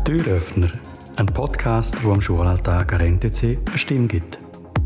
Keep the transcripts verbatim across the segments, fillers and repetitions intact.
Türöffner, ein Podcast, der am Schulalltag an N T C eine Stimme gibt.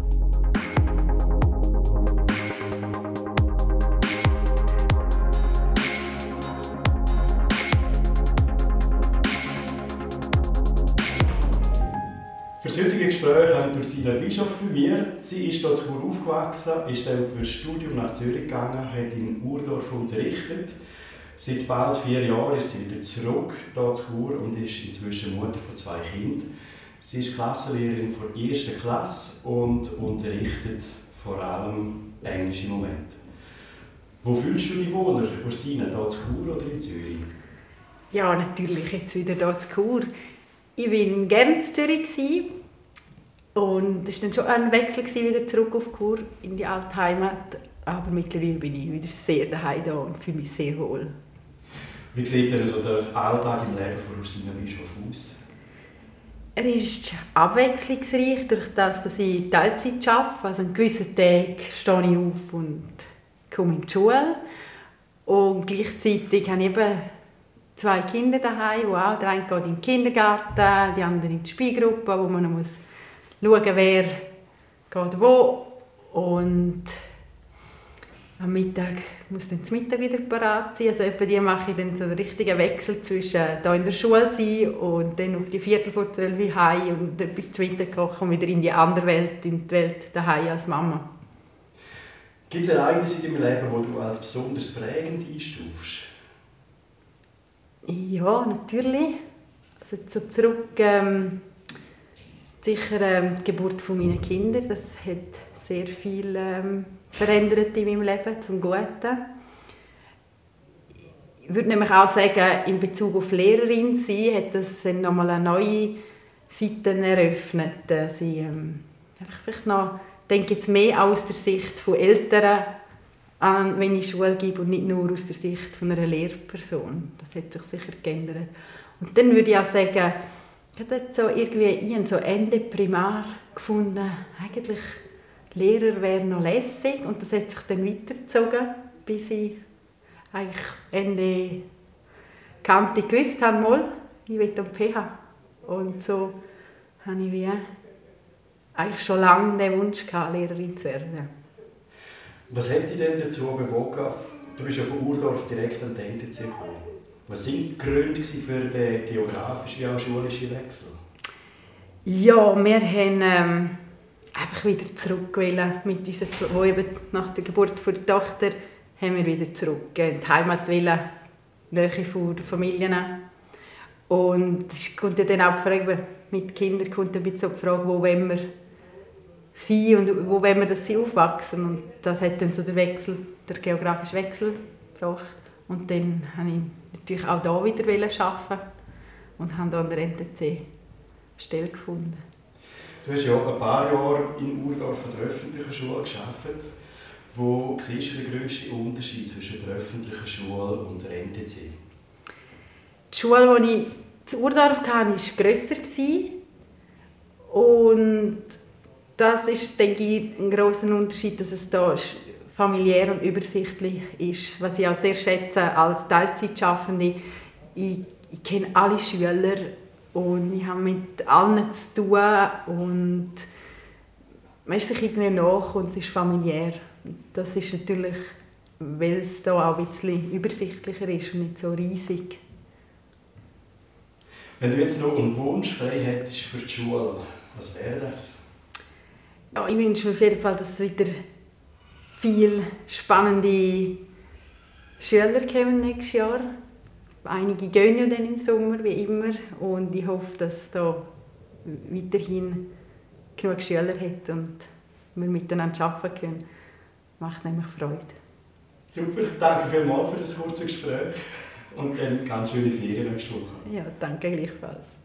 Für das heutige Gespräch habe ich Ursina Bischof bei mir. Sie ist hier in Chur aufgewachsen, ist dann für das Studium nach Zürich gegangen, hat in Urdorf unterrichtet. Seit bald vier Jahren ist sie wieder zurück hier in Chur und ist inzwischen Mutter von zwei Kindern. Sie ist Klassenlehrerin der ersten Klasse und unterrichtet vor allem Englisch im Moment. Wo fühlst du dich wohler, Ursina, hier in Chur oder in Zürich? Ja, natürlich jetzt wieder hier in Chur. Ich war gerne in Zürich und es war dann schon ein Wechsel wieder zurück auf Chur in die alte Heimat. Aber mittlerweile bin ich wieder sehr daheim da und fühle mich sehr wohl. Wie sieht denn so der Alltag im Leben von Ursina Bischof aus? Er ist abwechslungsreich, durch das, dass ich Teilzeit arbeite. Also an gewissen Tagen stehe ich auf und komme in die Schule. Und gleichzeitig habe ich eben zwei Kinder daheim, die auch, der eine geht in den Kindergarten, die andere in die Spielgruppe, wo man muss schauen, wer geht wo. Und am Mittag muss dann das Mittag wieder parat sein. Also etwa die mache ich dann so einen richtigen Wechsel zwischen hier in der Schule sein und dann auf die Viertel vor zwölf heim und etwas zu Mittag kochen und wieder in die andere Welt, in die Welt daheim als Mama. Gibt es Ereignisse in deinem Leben, die du als besonders prägend einstufst? Ja, natürlich. Also so zurück ähm, sicher ähm, die Geburt von meinen Kindern. Das hat sehr viel ähm, verändert in meinem Leben zum Guten. Ich würde nämlich auch sagen, in Bezug auf Lehrerin sein, hat das nochmal eine neue Seite eröffnet. Sie ähm, einfach vielleicht noch, denke jetzt mehr aus der Sicht von Eltern an, wenn ich Schule gebe und nicht nur aus der Sicht von einer Lehrperson. Das hat sich sicher geändert. Und dann würde ich auch sagen, ich habe so irgendwie ich habe so Ende Primar gefunden, eigentlich Lehrer wäre noch lässig und das hat sich dann weitergezogen, bis ich eigentlich Ende Kante gewusst habe, mal, ich will am P H. Und so habe ich wie eigentlich schon lange den Wunsch gehabt, Lehrerin zu werden. Was hat dich denn dazu bewogen? Du bist ja von Urdorf direkt an den N T C gekommen. Was waren die Gründe für den geografischen wie auch schulischen Wechsel? Ja, wir haben ähm, einfach wieder zurück mit unseren, wo eben nach der Geburt der Tochter haben wir wieder zurück in die Heimat wollen, Nähe von der Familie. Und es kommt ja dann auch die Frage, mit Kindern kommt ein bisschen die Frage, wo wollen wir sein und wo wollen wir, dass sie aufwachsen. Und das hat dann so den Wechsel, der geografische Wechsel gebracht. Und dann wollte ich natürlich auch hier wieder arbeiten und habe hier an der N T C eine Stelle gefunden. Du hast ja ein paar Jahre in Urdorf an der öffentlichen Schule gearbeitet. Wo siehst du den grössten Unterschied zwischen der öffentlichen Schule und der N T C? Die Schule, die ich in Urdorf hatte, war grösser. Und das ist, denke ich, ein grosser Unterschied, dass es hier familiär und übersichtlich ist. Was ich auch sehr schätze als Teilzeitschaffende. Ich, ich kenne alle Schüler und ich habe mit allen zu tun. Und man ist sich irgendwie nach und es ist familiär. Das ist natürlich, weil es hier auch ein bisschen übersichtlicher ist und nicht so riesig. Wenn du jetzt noch einen Wunsch frei hättest für die Schule, was wäre das? Ja, ich wünsche mir auf jeden Fall, dass es wieder viele spannende Schüler kommen nächstes Jahr. Einige gehen ja dann im Sommer, wie immer. Und ich hoffe, dass es da weiterhin genug Schüler hat und wir miteinander arbeiten können. Macht nämlich Freude. Super, danke vielmals für das kurze Gespräch und dann ganz schöne Ferien nächste Woche. Ja, danke gleichfalls.